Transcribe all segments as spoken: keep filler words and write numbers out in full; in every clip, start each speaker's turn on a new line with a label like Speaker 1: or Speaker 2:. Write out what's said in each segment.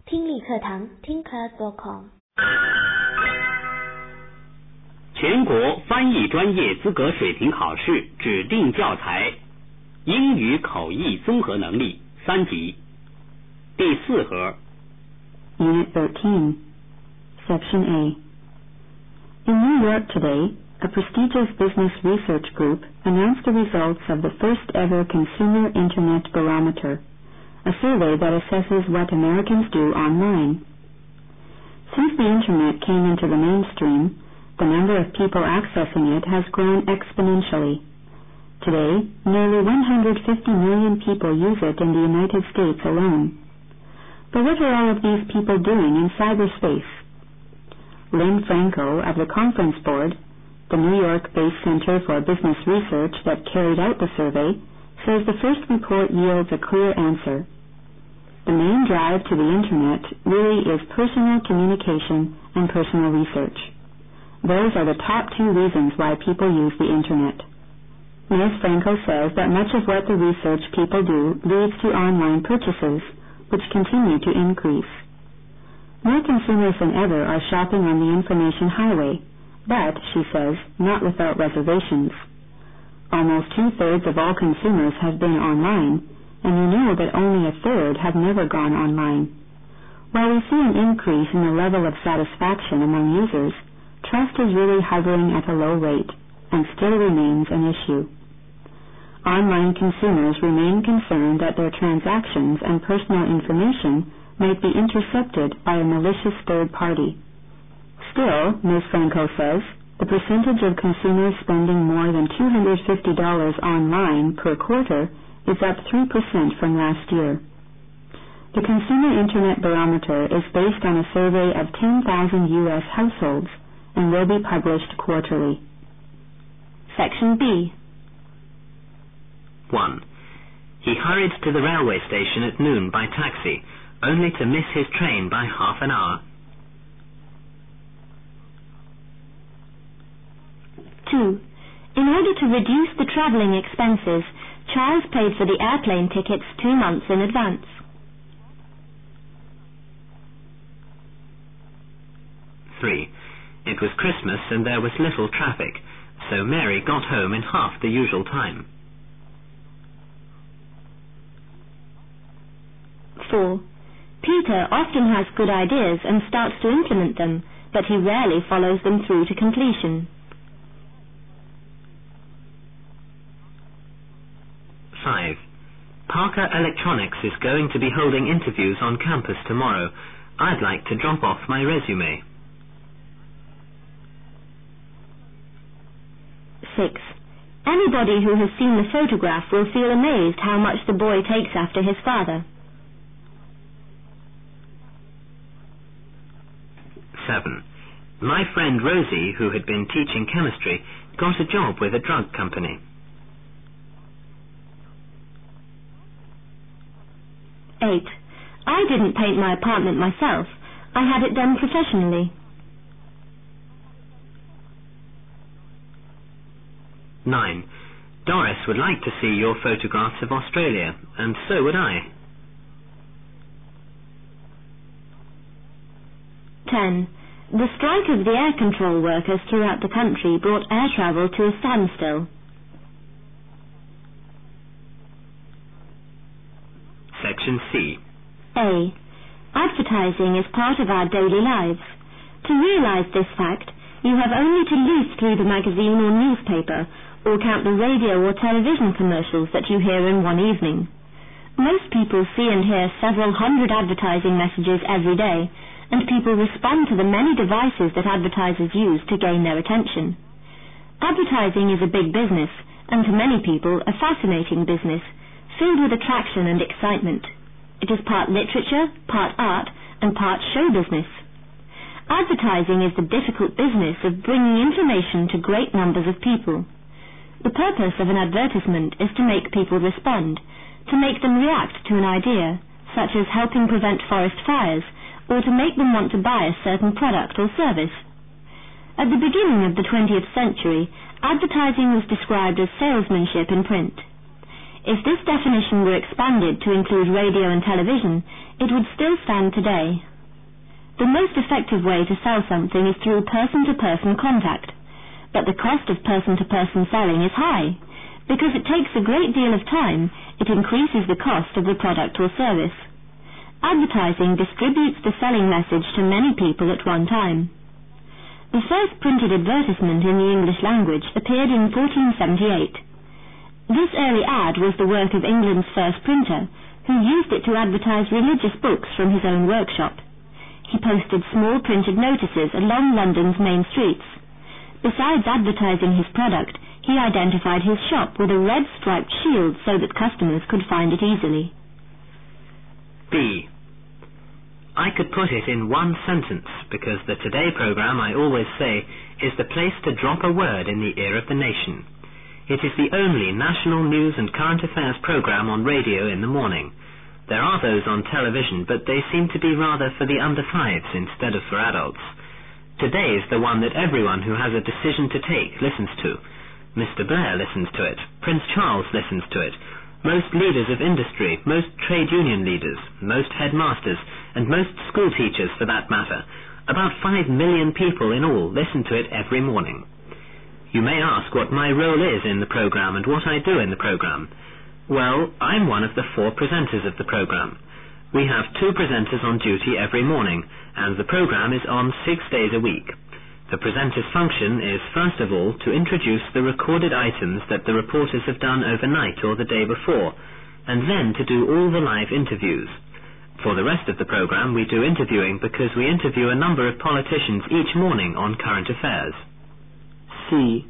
Speaker 1: 听力课堂听 class dot com。
Speaker 2: 全国翻译专业资格水平考试指定教材英语口译综合能力三级第四盒
Speaker 3: Unit thirteen, Section A. In New York today, a prestigious business research group announced the results of the first ever Consumer Internet Barometer, a survey that assesses what Americans do online. Since the Internet came into the mainstream, the number of people accessing it has grown exponentially. Today, nearly one hundred fifty million people use it in the United States alone. But what are all of these people doing in cyberspace? Lynn Franco of the Conference Board, the New York-based Center for Business Research that carried out the survey, says the first report yields a clear answer. The main drive to the Internet really is personal communication and personal research. Those are the top two reasons why people use the Internet. Miz Franco says that much of what the research people do leads to online purchases, which continue to increase. More consumers than ever are shopping on the information highway, but, she says, not without reservations. Almost two-thirds of all consumers have been online, and you know that only a third have never gone online. While we see an increase in the level of satisfaction among users, trust is really hovering at a low rate, and still remains an issue. Online consumers remain concerned that their transactions and personal information might be intercepted by a malicious third party. Still, Miz Franco says, the percentage of consumers spending more than two hundred fifty dollars online per quarter is up three percent from last year. The Consumer Internet Barometer is based on a survey of ten thousand U S households and will be published quarterly. Section B.
Speaker 4: one. He hurried to the railway station at noon by taxi, only to miss his train by half an hour.
Speaker 5: two. In order to reduce the travelling expenses, Charles paid for the airplane tickets two months in advance.
Speaker 4: three. It was Christmas and there was little traffic, so Mary got home in half the usual time.
Speaker 5: four. Peter often has good ideas and starts to implement them, but he rarely follows them through to completion.
Speaker 4: five. Parker Electronics is going to be holding interviews on campus tomorrow. I'd like to drop off my resume.
Speaker 5: six. Anybody who has seen the photograph will feel amazed how much the boy takes after his father.
Speaker 4: seven. My friend Rosie, who had been teaching chemistry, got a job with a drug company.
Speaker 5: eight. I didn't paint my apartment myself. I had it done professionally.
Speaker 4: nine. Doris would like to see your photographs of Australia, and so would I.
Speaker 5: ten. The strike of the air control workers throughout the country brought air travel to a standstill.
Speaker 4: Section C.
Speaker 5: A. Advertising is part of our daily lives. To realize this fact, you have only to leaf through the magazine or newspaper, or count the radio or television commercials that you hear in one evening. Most people see and hear several hundred advertising messages every day, and people respond to the many devices that advertisers use to gain their attention. Advertising is a big business, and to many people a fascinating business, filled with attraction and excitement. It is part literature, part art, and part show business. Advertising is the difficult business of bringing information to great numbers of people. The purpose of an advertisement is to make people respond, to make them react to an idea, such as helping prevent forest fires, or to make them want to buy a certain product or service. At the beginning of the twentieth century, advertising was described as salesmanship in print. If this definition were expanded to include radio and television, it would still stand today. The most effective way to sell something is through person-to-person contact, but the cost of person-to-person selling is high. Because it takes a great deal of time, it increases the cost of the product or service. Advertising distributes the selling message to many people at one time. The first printed advertisement in the English language appeared in fourteen seventy-eight. This early ad was the work of England's first printer, who used it to advertise religious books from his own workshop. He posted small printed notices along London's main streets. Besides advertising his product, he identified his shop with a red striped shield so that customers could find it easily.
Speaker 4: B. I could put it in one sentence, because the Today programme, I always say, is the place to drop a word in the ear of the nation. It is the only national news and current affairs programme on radio in the morning. There are those on television, but they seem to be rather for the under fives instead of for adults. Today is the one that everyone who has a decision to take listens to. Mister Blair listens to it. Prince Charles listens to it. Most leaders of industry, most trade union leaders, most headmasters, and most school teachers for that matter, about five million people in all, listen to it every morning. You may ask what my role is in the programme and what I do in the programme. Well, I'm one of the four presenters of the programme. We have two presenters on duty every morning, and the programme is on six days a week. The presenter's function is, first of all, to introduce the recorded items that the reporters have done overnight or the day before, and then to do all the live interviews. For the rest of the programme, we do interviewing because we interview a number of politicians each morning on current affairs.
Speaker 6: C.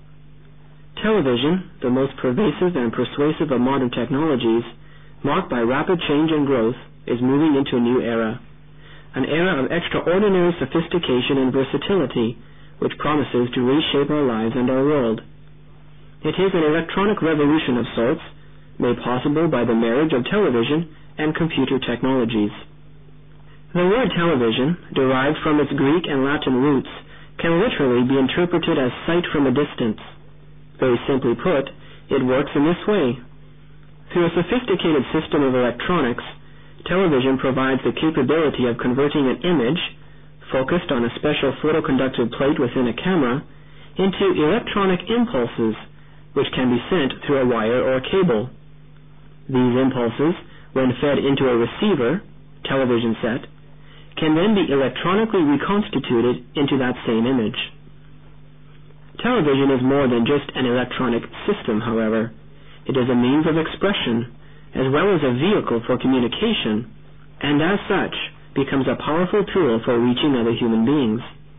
Speaker 6: Television, the most pervasive and persuasive of modern technologies, marked by rapid change and growth, is moving into a new era. An era of extraordinary sophistication and versatility, which promises to reshape our lives and our world. It is an electronic revolution of sorts, made possible by the marriage of television and computer technologies. The word television, derived from its Greek and Latin roots, can literally be interpreted as sight from a distance. Very simply put, it works in this way. Through a sophisticated system of electronics, television provides the capability of converting an image, focused on a special photoconductive plate within a camera, into electronic impulses, which can be sent through a wire or cable. These impulses, when fed into a receiver, television set, can then be electronically reconstituted into that same image. Television is more than just an electronic system, however. It is a means of expression, as well as a vehicle for communication, and as such, becomes a powerful tool for reaching other human beings.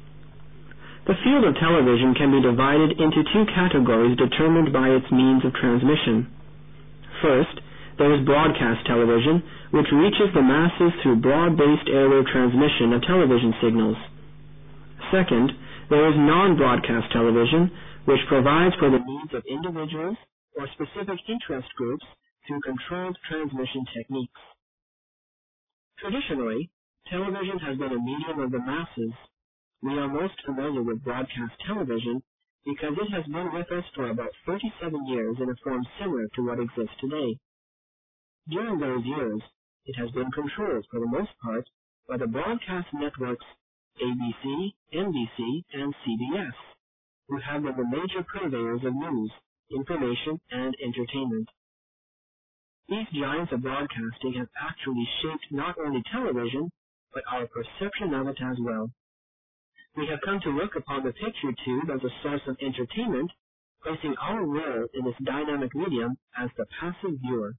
Speaker 6: The field of television can be divided into two categories determined by its means of transmission. First, there is broadcast television, which reaches the masses through broad-based airwave transmission of television signals. Second, there is non-broadcast television, which provides for the needs of individuals or specific interest groups through controlled transmission techniques. Traditionally, television has been a medium of the masses. We are most familiar with broadcast television because it has been with us for about thirty-seven years in a form similar to what exists today. During those years, it has been controlled for the most part by the broadcast networks A B C, N B C, and C B S, who have been the major purveyors of news, information, and entertainment. These giants of broadcasting have actually shaped not only television, but our perception of it as well. We have come to look upon the picture tube as a source of entertainment, placing our role in this dynamic medium as the passive viewer.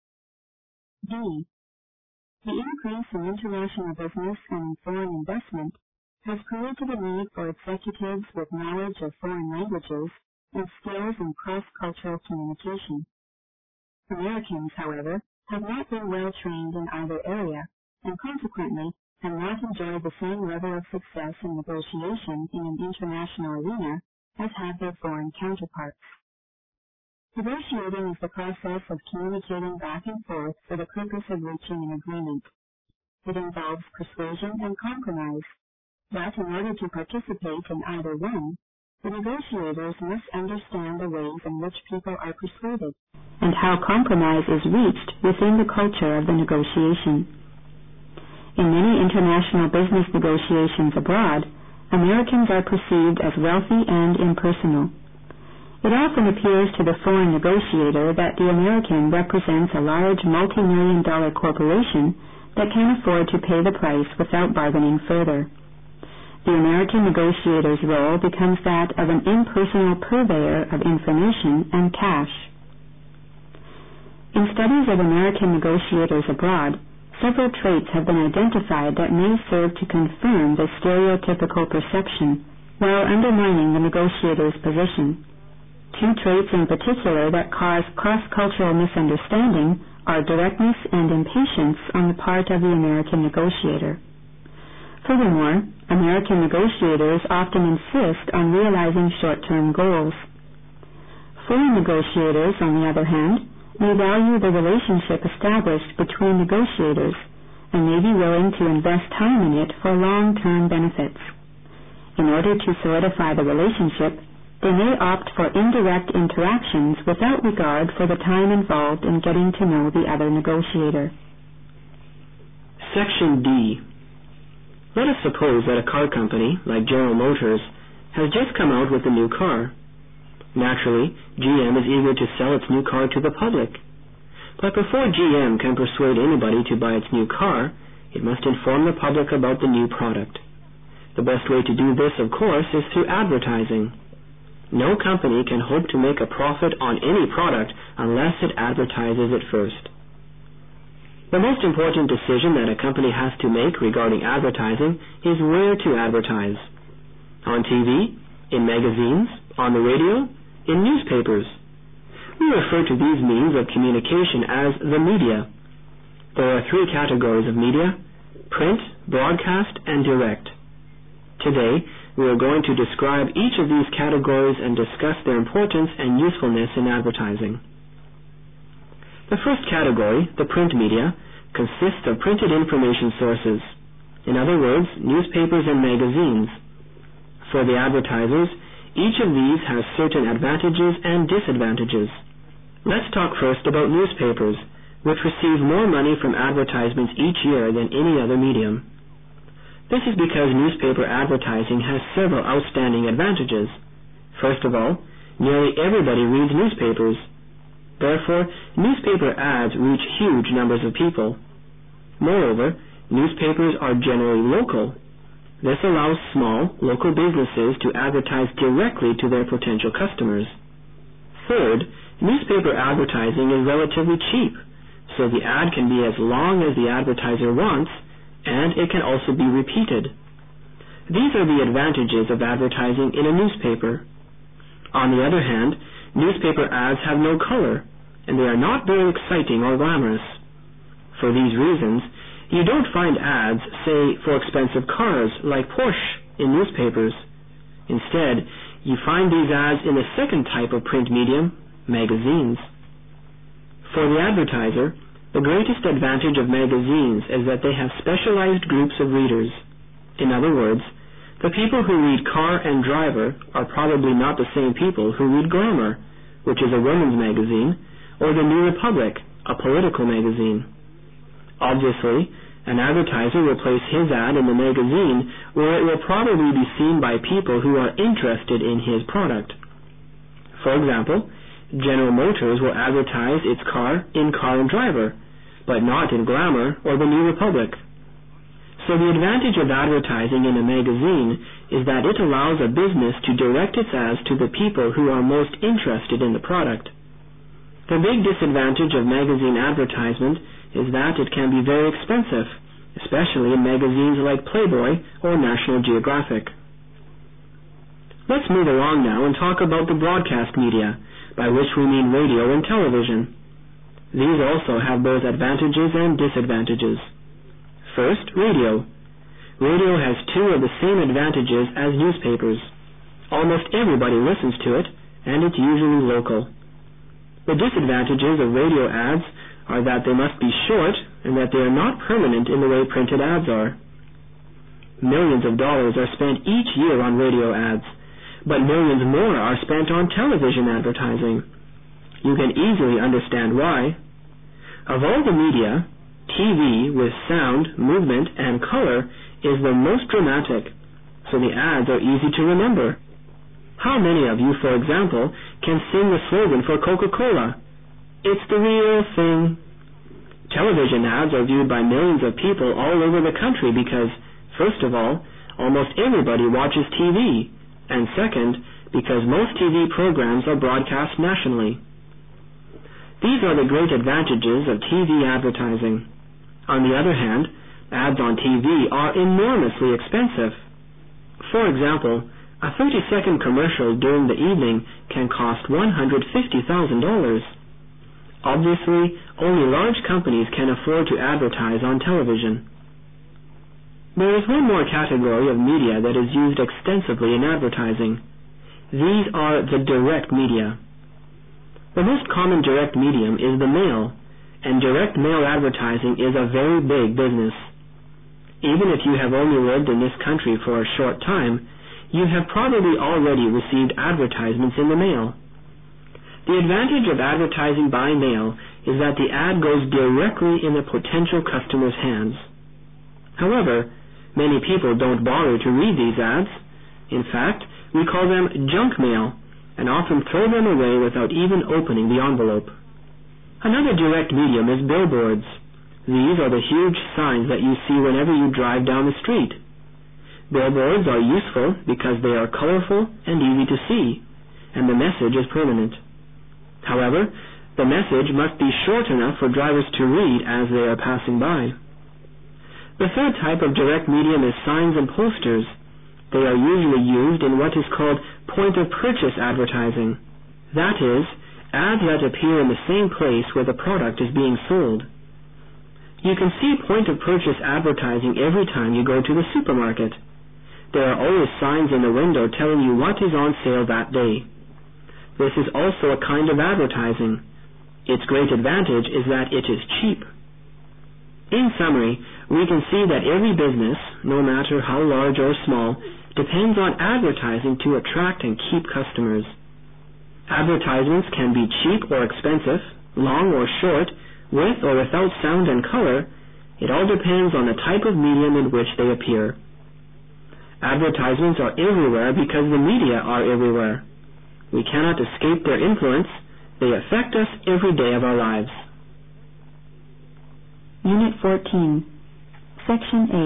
Speaker 3: D. The increase in international business and foreign investment has created a need for executives with knowledge of foreign languages and skills in cross-cultural communication. Americans, however, have not been well trained in either area, and consequently have not enjoyed the same level of success in negotiation in an international arena as have their foreign counterparts. Negotiating is the process of communicating back and forth for the purpose of reaching an agreement. It involves persuasion and compromise, but in order to participate in either one, The negotiators must understand the ways in which people are persuaded and how compromise is reached within the culture of the negotiation. In many international business negotiations abroad, Americans are perceived as wealthy and impersonal. It often appears to the foreign negotiator that the American represents a large multi-million dollar corporation that can afford to pay the price without bargaining further. The American negotiator's role becomes that of an impersonal purveyor of information and cash. In studies of American negotiators abroad, several traits have been identified that may serve to confirm the stereotypical perception while undermining the negotiator's position. Two traits in particular that cause cross-cultural misunderstanding are directness and impatience on the part of the American negotiator. Furthermore, American negotiators often insist on realizing short-term goals. Foreign negotiators, on the other hand, may value the relationship established between negotiators and may be willing to invest time in it for long-term benefits. In order to solidify the relationship, they may opt for indirect interactions without regard for the time involved in getting to know the other negotiator.
Speaker 6: Section D. Let us suppose that a car company, like General Motors, has just come out with a new car. Naturally, G M is eager to sell its new car to the public. But before G M can persuade anybody to buy its new car, it must inform the public about the new product. The best way to do this, of course, is through advertising. No company can hope to make a profit on any product unless it advertises it first. The most important decision that a company has to make regarding advertising is where to advertise. On T V, in magazines, on the radio, in newspapers. We refer to these means of communication as the media. There are three categories of media: print, broadcast, and direct. Today, we are going to describe each of these categories and discuss their importance and usefulness in advertising. The first category, the print media, consists of printed information sources. In other words, newspapers and magazines. For the advertisers, each of these has certain advantages and disadvantages. Let's talk first about newspapers, which receive more money from advertisements each year than any other medium. This is because newspaper advertising has several outstanding advantages. First of all, nearly everybody reads newspapers. Therefore, newspaper ads reach huge numbers of people. Moreover, newspapers are generally local. This allows small, local businesses to advertise directly to their potential customers. Third, newspaper advertising is relatively cheap, so the ad can be as long as the advertiser wants, and it can also be repeated. These are the advantages of advertising in a newspaper. On the other hand, newspaper ads have no color, and they are not very exciting or glamorous. For these reasons, you don't find ads, say, for expensive cars like Porsche in newspapers. Instead, you find these ads in the second type of print medium, magazines. For the advertiser, the greatest advantage of magazines is that they have specialized groups of readers. In other words, the people who read Car and Driver are probably not the same people who read Glamour, which is a women's magazine, or the New Republic, a political magazine. Obviously, an advertiser will place his ad in the magazine where it will probably be seen by people who are interested in his product. For example, General Motors will advertise its car in Car and Driver, but not in Glamour or the New Republic. So the advantage of advertising in a magazine is that it allows a business to direct its ads to the people who are most interested in the product. The big disadvantage of magazine advertisement is that it can be very expensive, especially in magazines like Playboy or National Geographic. Let's move along now and talk about the broadcast media, by which we mean radio and television. These also have both advantages and disadvantages. First, radio. Radio has two of the same advantages as newspapers. Almost everybody listens to it, and it's usually local. The disadvantages of radio ads are that they must be short and that they are not permanent in the way printed ads are. Millions of dollars are spent each year on radio ads, but millions more are spent on television advertising. You can easily understand why. Of all the media, T V with sound, movement, and color is the most dramatic, so the ads are easy to remember. How many of you, for example, can sing the slogan for Coca-Cola? It's the real thing. Television ads are viewed by millions of people all over the country because, first of all, almost everybody watches T V, and second, because most T V programs are broadcast nationally. These are the great advantages of T V advertising. On the other hand, ads on T V are enormously expensive. For example, a thirty-second commercial during the evening can cost one hundred fifty thousand dollars. Obviously, only large companies can afford to advertise on television. There is one more category of media that is used extensively in advertising. These are the direct media. The most common direct medium is the mail, and direct mail advertising is a very big business. Even if you have only lived in this country for a short time, you have probably already received advertisements in the mail. The advantage of advertising by mail is that the ad goes directly in the potential customer's hands. However, many people don't bother to read these ads. In fact, we call them junk mail and often throw them away without even opening the envelope. Another direct medium is billboards. These are the huge signs that you see whenever you drive down the street. Billboards are useful because they are colorful and easy to see, and the message is permanent. However, the message must be short enough for drivers to read as they are passing by. The third type of direct medium is signs and posters. They are usually used in what is called point-of-purchase advertising. That is, ads that appear in the same place where the product is being sold. You can see point-of-purchase advertising every time you go to the supermarket. There are always signs in the window telling you what is on sale that day. This is also a kind of advertising. Its great advantage is that it is cheap. In summary, we can see that every business, no matter how large or small, depends on advertising to attract and keep customers. Advertisements can be cheap or expensive, long or short, with or without sound and color. It all depends on the type of medium in which they appear. Advertisements are everywhere because the media are everywhere. We cannot escape their influence. They affect us every day of our lives.
Speaker 3: Unit fourteen, Section A.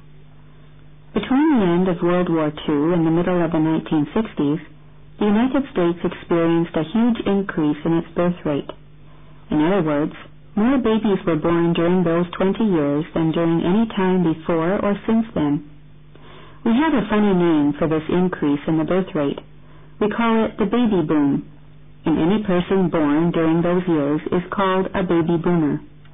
Speaker 3: Between the end of World War Two and the middle of the nineteen sixties, the United States experienced a huge increase in its birth rate. In other words, more babies were born during those twenty years than during any time before or since then. We have a funny name for this increase in the birth rate. We call it the baby boom, and any person born during those years is called a baby boomer.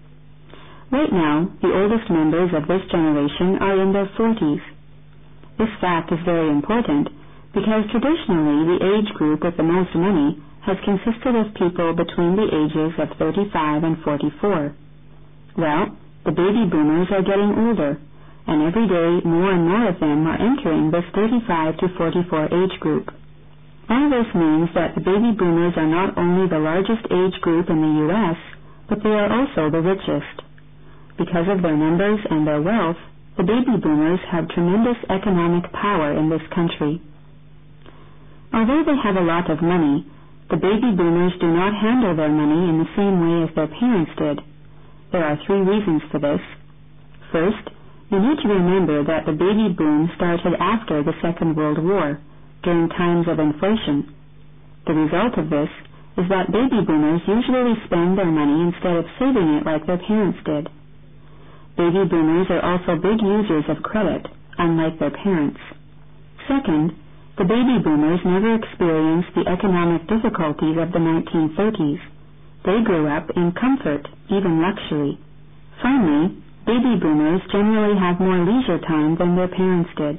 Speaker 3: Right now, the oldest members of this generation are in their forties. This fact is very important because traditionally the age group with the most money has consisted of people between the ages of thirty-five and forty-four. Well, the baby boomers are getting older, and every day more and more of them are entering this thirty-five to forty-four age group. All this means that the baby boomers are not only the largest age group in the U S, but they are also the richest. Because of their numbers and their wealth, the baby boomers have tremendous economic power in this country. Although they have a lot of money, the baby boomers do not handle their money in the same way as their parents did. There are three reasons for this. First, you need to remember that the baby boom started after the Second World War, during times of inflation. The result of this is that baby boomers usually spend their money instead of saving it like their parents did. Baby boomers are also big users of credit, unlike their parents. Second, the baby boomers never experienced the economic difficulties of the nineteen thirties. They grew up in comfort, even luxury. Finally, baby boomers generally have more leisure time than their parents did.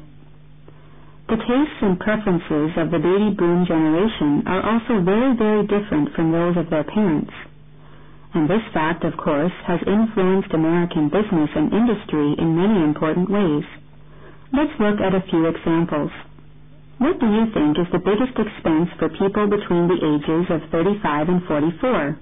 Speaker 3: The tastes and preferences of the baby boom generation are also very, very different from those of their parents. And this fact, of course, has influenced American business and industry in many important ways. Let's look at a few examples. What do you think is the biggest expense for people between the ages of thirty-five and forty-four?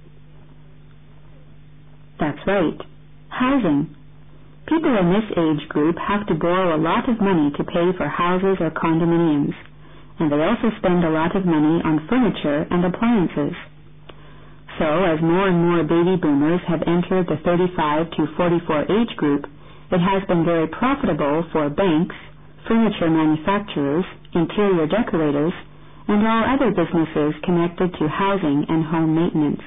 Speaker 3: That's right, housing. People in this age group have to borrow a lot of money to pay for houses or condominiums, and they also spend a lot of money on furniture and appliances. So, as more and more baby boomers have entered the thirty-five to forty-four age group, it has been very profitable for banks, furniture manufacturers, interior decorators, and all other businesses connected to housing and home maintenance.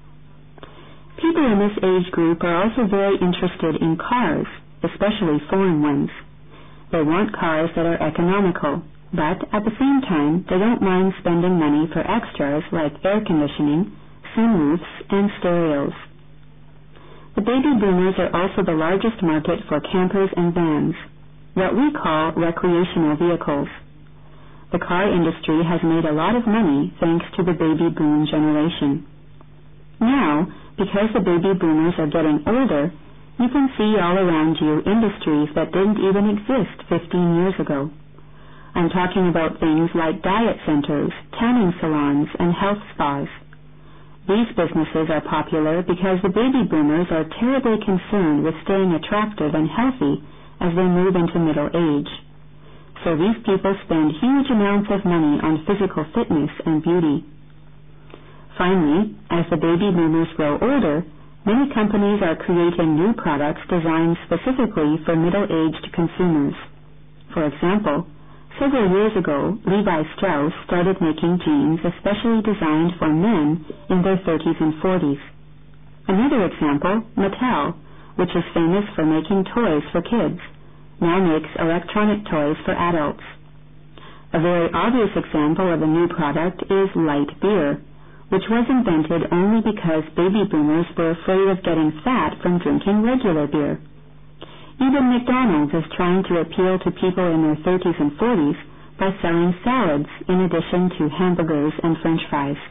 Speaker 3: People in this age group are also very interested in cars, especially foreign ones. They want cars that are economical, but at the same time they don't mind spending money for extras like air conditioning, sunroofs, and stereos. The baby boomers are also the largest market for campers and vans, what we call recreational vehicles. The car industry has made a lot of money thanks to the baby boom generation. Now, because the baby boomers are getting older, you can see all around you industries that didn't even exist fifteen years ago. I'm talking about things like diet centers, tanning salons, and health spas. These businesses are popular because the baby boomers are terribly concerned with staying attractive and healthy as they move into middle age. So these people spend huge amounts of money on physical fitness and beauty. Finally, as the baby boomers grow older, many companies are creating new products designed specifically for middle-aged consumers. For example, several years ago, Levi Strauss started making jeans especially designed for men in their thirties and forties. Another example, Mattel, which is famous for making toys for kids, now makes electronic toys for adults. A very obvious example of a new product is light beer, which was invented only because baby boomers were afraid of getting fat from drinking regular beer. Even McDonald's is trying to appeal to people in their thirties and forties by selling salads in addition to hamburgers and French fries.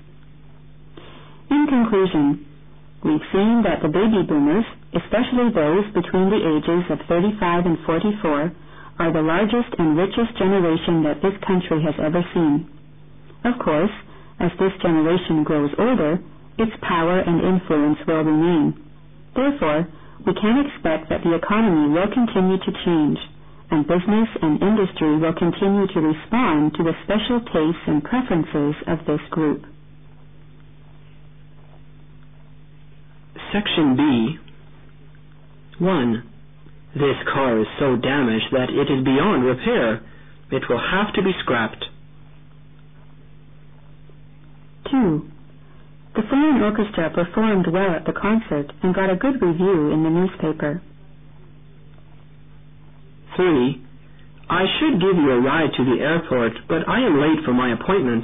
Speaker 3: In conclusion, we've seen that the baby boomers, especially those between the ages of thirty-five and forty-four, are the largest and richest generation that this country has ever seen. Of course, as this generation grows older, its power and influence will remain. Therefore, we can expect that the economy will continue to change, and business and industry will continue to respond to the special tastes and preferences of this group.
Speaker 6: Section B. one. This car is so damaged that it is beyond repair. It will have to be scrapped.
Speaker 3: two. The foreign orchestra performed well at the concert and got a good review in the newspaper.
Speaker 6: three. I should give you a ride to the airport, but I am late for my appointment.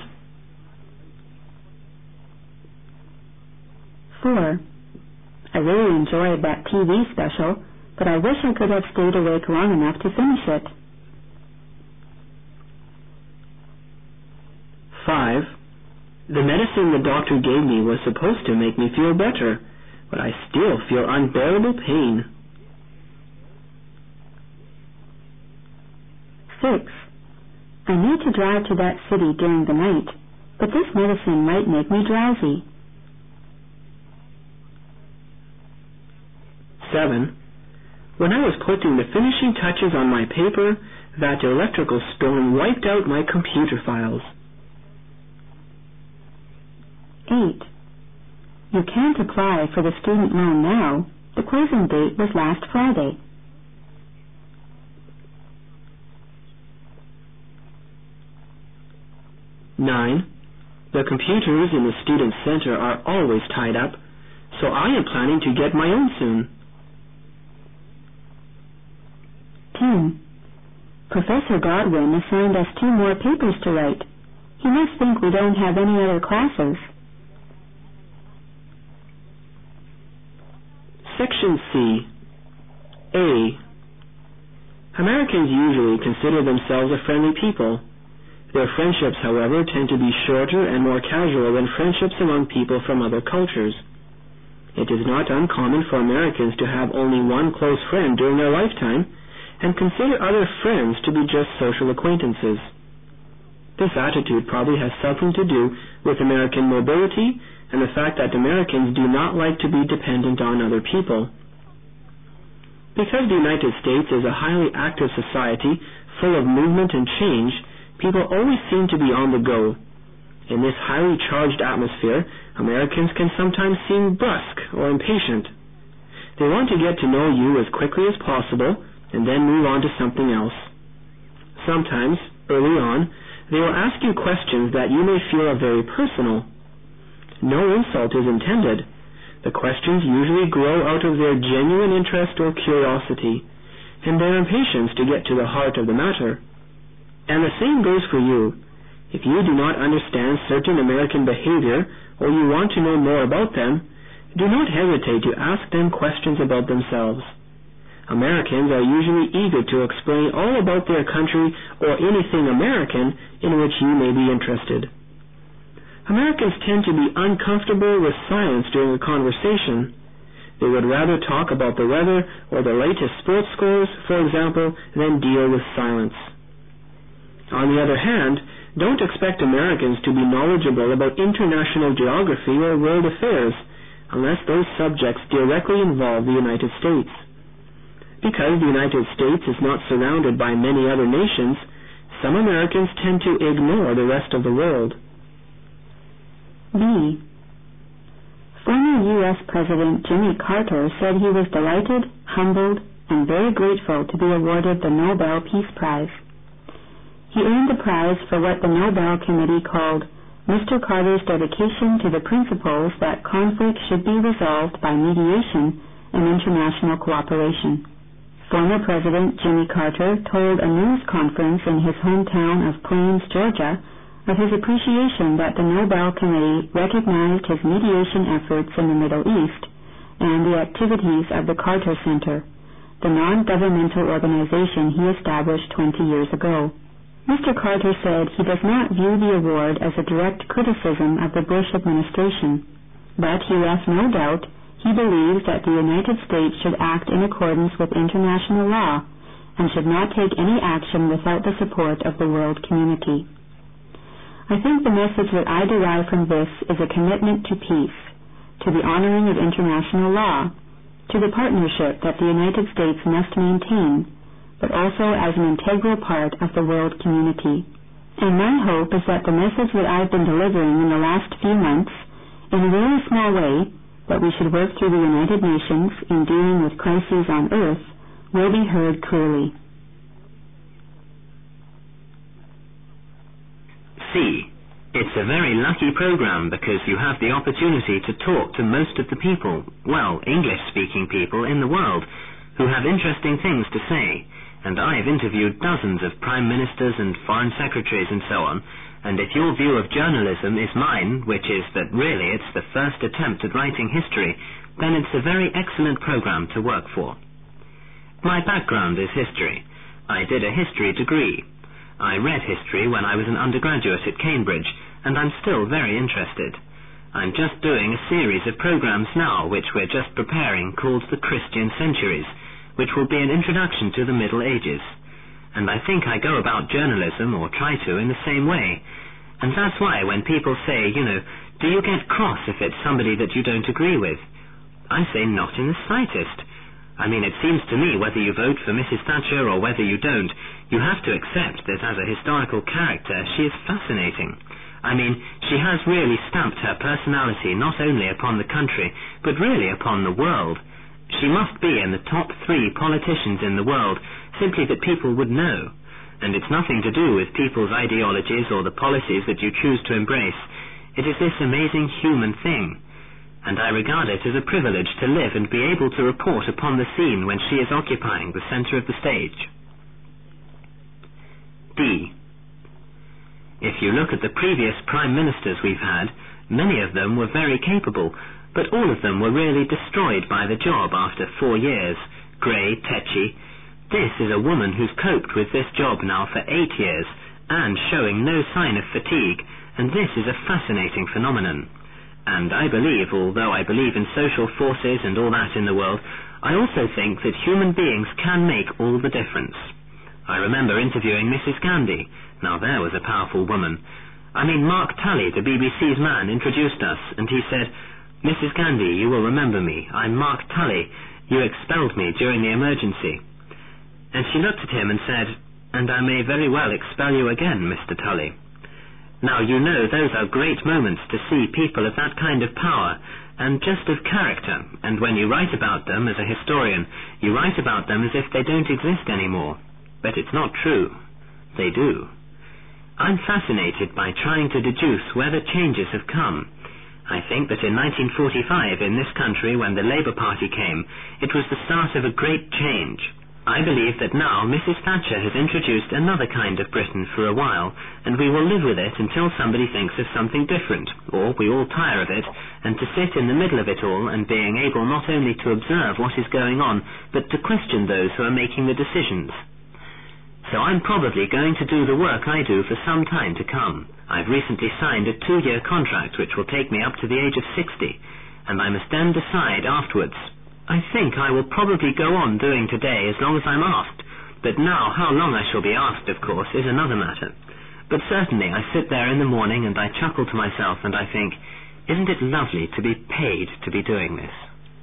Speaker 3: four. I really enjoyed that T V special, but I wish I could have stayed awake long enough to finish it.
Speaker 6: five. The medicine the doctor gave me was supposed to make me feel better, but I still feel unbearable pain.
Speaker 3: six. I need to drive to that city during the night, but this medicine might make me drowsy.
Speaker 6: seven. When I was putting the finishing touches on my paper, that electrical storm wiped out my computer files.
Speaker 3: eight. You can't apply for the student loan now. The closing date was last Friday.
Speaker 6: nine. The computers in the student center are always tied up, so I am planning to get my own soon.
Speaker 3: ten. Professor Godwin assigned us two more papers to write. He must think we don't have any other classes.
Speaker 6: Section C. A. Americans usually consider themselves a friendly people. Their friendships, however, tend to be shorter and more casual than friendships among people from other cultures. It is not uncommon for Americans to have only one close friend during their lifetime and consider other friends to be just social acquaintances. This attitude probably has something to do with American mobility and the fact that Americans do not like to be dependent on other people. Because the United States is a highly active society full of movement and change, people always seem to be on the go. In this highly charged atmosphere, Americans can sometimes seem brusque or impatient. They want to get to know you as quickly as possible and then move on to something else. Sometimes, early on, they will ask you questions that you may feel are very personal. No insult is intended. The questions usually grow out of their genuine interest or curiosity, and their impatience to get to the heart of the matter. And the same goes for you. If you do not understand certain American behavior, or you want to know more about them, do not hesitate to ask them questions about themselves. Americans are usually eager to explain all about their country or anything American in which you may be interested. Americans tend to be uncomfortable with silence during a conversation. They would rather talk about the weather or the latest sports scores, for example, than deal with silence. On the other hand, don't expect Americans to be knowledgeable about international geography or world affairs unless those subjects directly involve the United States. Because the United States is not surrounded by many other nations, some Americans tend to ignore the rest of the world.
Speaker 3: B. Former U S President Jimmy Carter said he was delighted, humbled, and very grateful to be awarded the Nobel Peace Prize. He earned the prize for what the Nobel Committee called Mister Carter's dedication to the principles that conflict should be resolved by mediation and international cooperation. Former President Jimmy Carter told a news conference in his hometown of Plains, Georgia, of his appreciation that the Nobel Committee recognized his mediation efforts in the Middle East and the activities of the Carter Center, the non-governmental organization he established twenty years ago. Mister Carter said he does not view the award as a direct criticism of the Bush administration, but he left no doubt he believes that the United States should act in accordance with international law and should not take any action without the support of the world community. I think the message that I derive from this is a commitment to peace, to the honoring of international law, to the partnership that the United States must maintain, but also as an integral part of the world community. And my hope is that the message that I've been delivering in the last few months, in a very small way, that we should work through the United Nations in dealing with crises on Earth, will be heard clearly.
Speaker 4: C. It's a very lucky program because you have the opportunity to talk to most of the people, well, English-speaking people in the world, who have interesting things to say, and I've interviewed dozens of prime ministers and foreign secretaries and so on, and if your view of journalism is mine, which is that really it's the first attempt at writing history, then it's a very excellent program to work for. My background is history. I did a history degree. I read history when I was an undergraduate at Cambridge, and I'm still very interested. I'm just doing a series of programs now which we're just preparing called The Christian Centuries, which will be an introduction to the Middle Ages. And I think I go about journalism, or try to, in the same way. And that's why when people say, you know, do you get cross if it's somebody that you don't agree with? I say not in the slightest. I mean, it seems to me whether you vote for Missus Thatcher or whether you don't, you have to accept that as a historical character she is fascinating. I mean, she has really stamped her personality not only upon the country, but really upon the world. She must be in the top three politicians in the world, simply that people would know. And it's nothing to do with people's ideologies or the policies that you choose to embrace. It is this amazing human thing. And I regard it as a privilege to live and be able to report upon the scene when she is occupying the center of the stage. D. If you look at the previous prime ministers we've had, many of them were very capable, but all of them were really destroyed by the job after four years. Grey, Tetchy. This is a woman who's coped with this job now for eight years, and showing no sign of fatigue, and this is a fascinating phenomenon. And I believe, although I believe in social forces and all that in the world, I also think that human beings can make all the difference. I remember interviewing Missus Gandhi. Now there was a powerful woman. I mean, Mark Tully, the B B C's man, introduced us, and he said, "Missus Gandhi, you will remember me. I'm Mark Tully. You expelled me during the emergency." And she looked at him and said, "And I may very well expel you again, Mister Tully." Now, you know, those are great moments to see people of that kind of power, and just of character, and when you write about them as a historian, you write about them as if they don't exist anymore. But it's not true. They do. I'm fascinated by trying to deduce where the changes have come. I think that in nineteen forty-five, in this country, when the Labour Party came, it was the start of a great change. I believe that now Missus Thatcher has introduced another kind of Britain for a while, and we will live with it until somebody thinks of something different, or we all tire of it, and to sit in the middle of it all and being able not only to observe what is going on, but to question those who are making the decisions. So I'm probably going to do the work I do for some time to come. I've recently signed a two-year contract which will take me up to the age of sixty, and I must then decide afterwards. I think I will probably go on doing today as long as I'm asked, but now how long I shall be asked, of course, is another matter. But certainly I sit there in the morning and I chuckle to myself and I think, isn't it lovely to be paid to be doing this?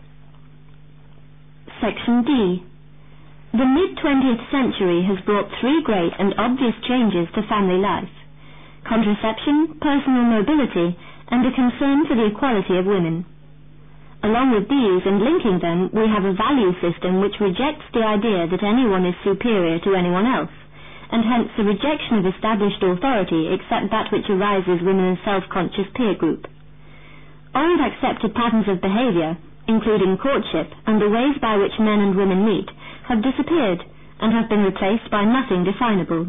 Speaker 5: Section D. The mid-twentieth century has brought three great and obvious changes to family life: contraception, personal mobility, and a concern for the equality of women. Along with these, and linking them, we have a value system which rejects the idea that anyone is superior to anyone else, and hence a rejection of established authority except that which arises within a self-conscious peer group. Old accepted patterns of behaviour, including courtship and the ways by which men and women meet, have disappeared and have been replaced by nothing definable.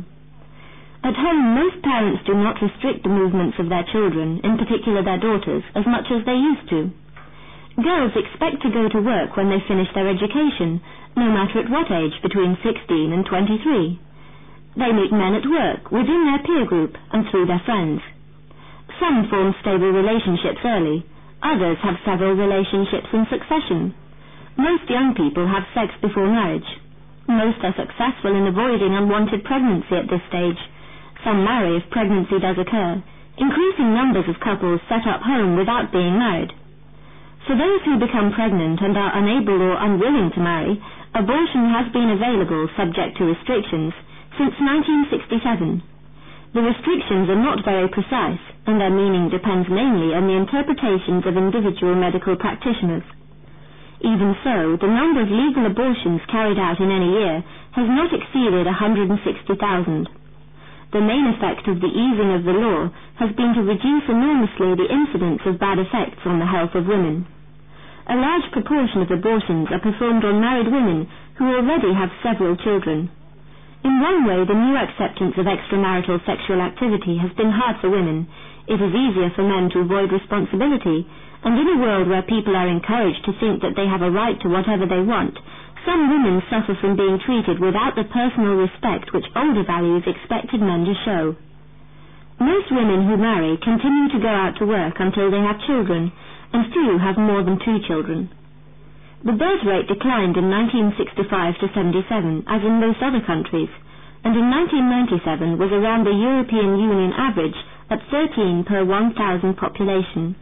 Speaker 5: At home, most parents do not restrict the movements of their children, in particular their daughters, as much as they used to. Girls expect to go to work when they finish their education, no matter at what age between sixteen and twenty-three. They meet men at work, within their peer group, and through their friends. Some form stable relationships early, others have several relationships in succession. Most young people have sex before marriage. Most are successful in avoiding unwanted pregnancy at this stage. Some marry if pregnancy does occur. Increasing numbers of couples set up home without being married. For those who become pregnant and are unable or unwilling to marry, abortion has been available, subject to restrictions, since nineteen sixty-seven. The restrictions are not very precise, and their meaning depends mainly on the interpretations of individual medical practitioners. Even so, the number of legal abortions carried out in any year has not exceeded one hundred sixty thousand. The main effect of the easing of the law has been to reduce enormously the incidence of bad effects on the health of women. A large proportion of abortions are performed on married women who already have several children. In one way, the new acceptance of extramarital sexual activity has been hard for women. It is easier for men to avoid responsibility, and in a world where people are encouraged to think that they have a right to whatever they want, some women suffer from being treated without the personal respect which older values expected men to show. Most women who marry continue to go out to work until they have children, and few have more than two children. The birth rate declined in nineteen sixty-five to seventy-seven, as in most other countries, and in nineteen ninety-seven was around the European Union average at thirteen per one thousand population.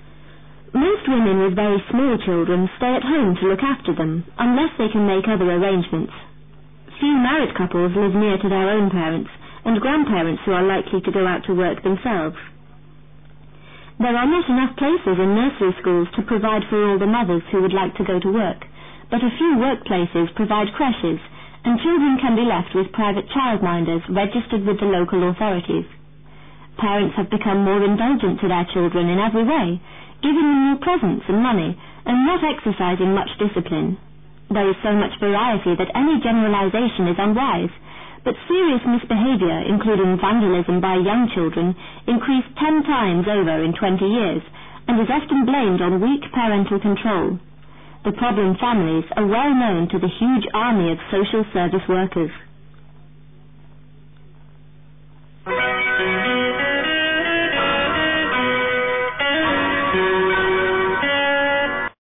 Speaker 5: Most women with very small children stay at home to look after them, unless they can make other arrangements. Few married couples live near to their own parents, and grandparents who are likely to go out to work themselves. There are not enough places in nursery schools to provide for all the mothers who would like to go to work, but a few workplaces provide creches, and children can be left with private childminders registered with the local authorities. Parents have become more indulgent to their children in every way, giving them more presents and money, and not exercising much discipline. There is so much variety that any generalization is unwise, but serious misbehavior, including vandalism by young children, increased ten times over in twenty years, and is often blamed on weak parental control. The problem families are well known to the huge army of social service workers.